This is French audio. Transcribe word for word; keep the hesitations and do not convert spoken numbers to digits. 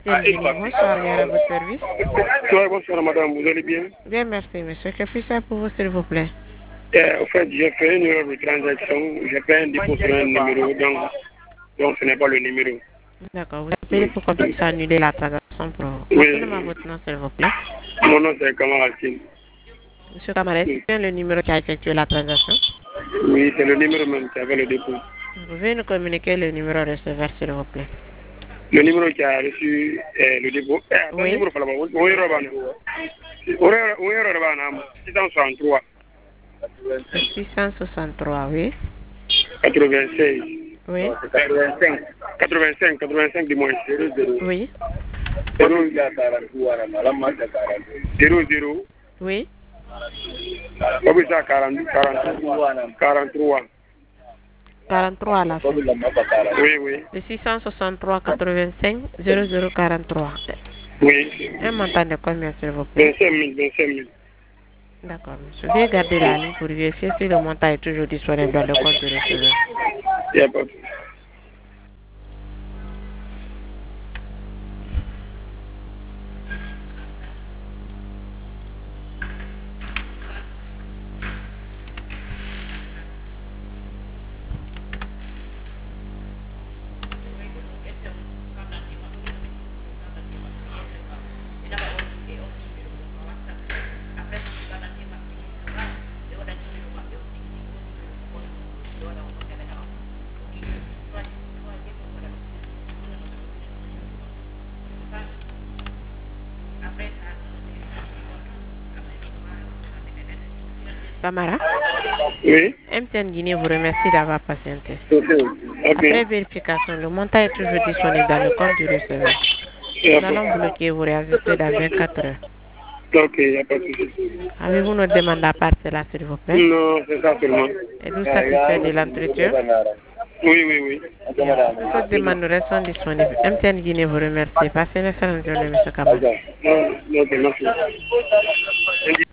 M T N Guinée, bonsoir, il y a votre service. Oui, bonsoir madame, vous allez bien? Bien, merci monsieur. Que puis-je faire pour vous, s'il vous plaît? Euh, en fait, j'ai fait une erreur de transaction, j'ai fait un dépôt sur un numéro, donc, donc ce n'est pas le numéro. D'accord, vous appelez pour qu'on puisse annuler la transaction pour vous. Oui. Rappelez-moi votre nom, s'il vous plaît. Mon nom c'est Kamal Hakim. Monsieur Kamara, c'est bien le numéro qui a effectué la transaction? Oui, c'est le numéro même qui avait le dépôt. Vous pouvez nous communiquer le numéro receveur, s'il vous plaît? Le numéro qui a reçu euh, le dépôt. Eh, attends, Oui. numéro là-bas. Où est le Où est le six cent soixante-trois. six cent soixante-trois, oui. quatre-vingt-seize. Oui. quatre-vingt-cinq. quatre-vingt-cinq, quatre-vingt-cinq du moins. Oui. zéro zéro. Oui. Comment ça, quarante, quarante, quarante-trois. quarante-trois à la fin. Oui, oui. Le six cent soixante-trois quatre-vingt-cinq zéro zéro quarante-trois. Oui. Un montant de combien, s'il vous plaît? vingt-cinq mille, vingt-cinq mille. D'accord, monsieur. Veuillez garder la ligne pour vérifier si le montant est toujours disponible dans le compte du receveur. Il n'y a pas de souci. Kamara? Oui. M T N Guinée vous remercie d'avoir patienté. Okay. Après vérification, le montant est toujours disponible dans le compte du receveur. Nous allons bloquer et vous réajuster dans vingt-quatre heures. Ok, il n'y a pas de souci. Avez-vous notre demande à part cela, s'il vous plaît? Non, c'est ça seulement. Êtes-vous satisfait de l'entretien? Oui, oui, oui. Bien, toutes autres demandes nous restent disponibles. M T N Guinée vous remercie. Passez une excellente journée, monsieur Kamara. Ok, merci.